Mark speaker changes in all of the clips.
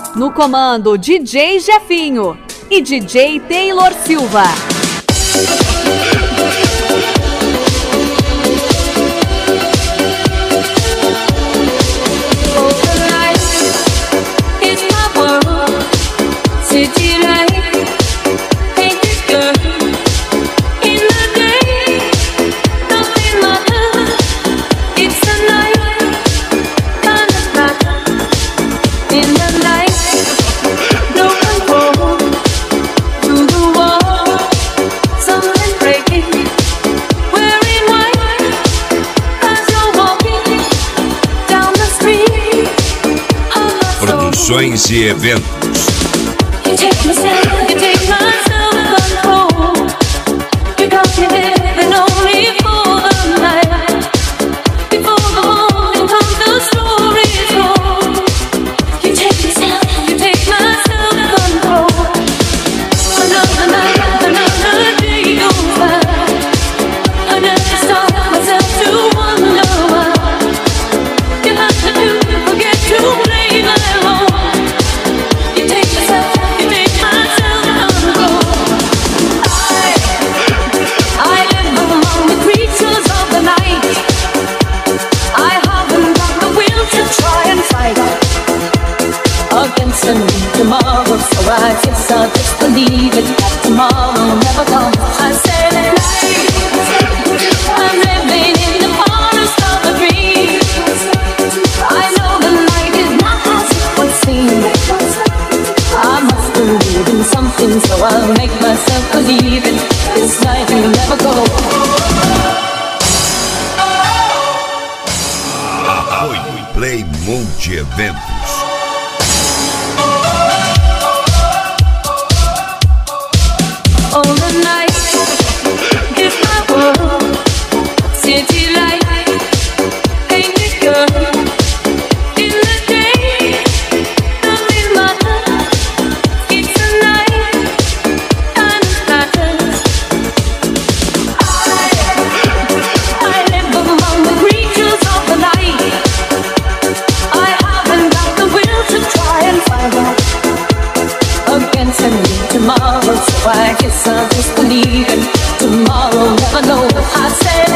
Speaker 1: No comando, DJ Jefinho e DJ Taylor Silva.
Speaker 2: Produções e eventos.
Speaker 3: Tomorrow, so I guess I'll just believe it. Tomorrow never comes. I said I'm living in the forest of a dream. I know the night is not as it would seem. I must believe in something, so I'll make myself believe it. This night will never go.
Speaker 2: Apoio Play Multi Eventos.
Speaker 3: All the night is my world. City light, painted girl. In the day, nothing matters. It's a night and matters. I live among the creatures of the night. I haven't got the will to try and find out. Against a new tomorrow, so I guess I'll just believe it. Tomorrow never know. I said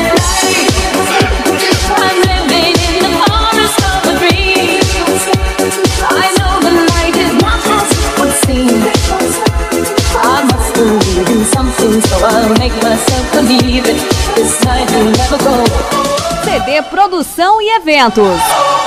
Speaker 3: I'm living in the forest of a dream. I know the night is not as it would seem. I must believe in something, so I'll make myself believe it. This night will never go.
Speaker 1: CD Produção e Eventos.